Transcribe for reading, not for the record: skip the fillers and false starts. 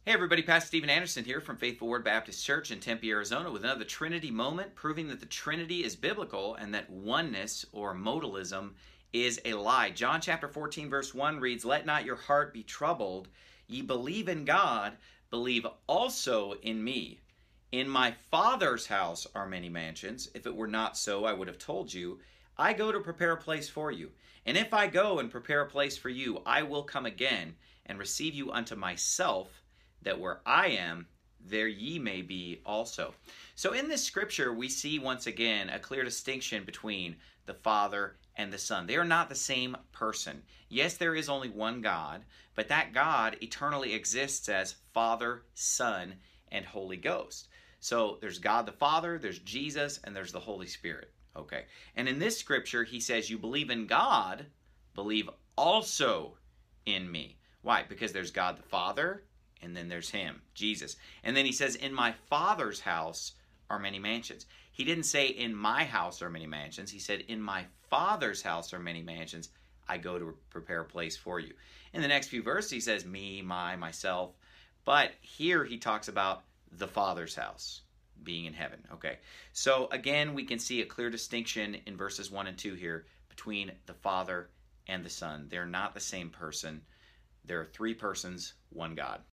Hey everybody, Pastor Steven Anderson here from Faithful Word Baptist Church in Tempe, Arizona with another Trinity moment, proving that the Trinity is biblical and that oneness or modalism is a lie. John chapter 14 verse 1 reads, "Let not your heart be troubled. Ye believe in God, believe also in me. In my Father's house are many mansions. If it were not so, I would have told you. I go to prepare a place for you. And if I go and prepare a place for you, I will come again and receive you unto myself, that where I am, there ye may be also." So in this scripture, we see once again a clear distinction between the Father and the Son. They are not the same person. Yes, there is only one God, but that God eternally exists as Father, Son, and Holy Ghost. So there's God the Father, there's Jesus, and there's the Holy Spirit. Okay. And in this scripture, he says, you believe in God, believe also in me. Why? Because there's God the Father, and then there's him, Jesus. And then he says, in my Father's house are many mansions. He didn't say, in my house are many mansions. He said, in my Father's house are many mansions. I go to prepare a place for you. In the next few verses, he says, me, myself. But here he talks about the Father's house being in heaven. Okay. So again, we can see a clear distinction in verses 1 and 2 here between the Father and the Son. They're not the same person. There are three persons, one God.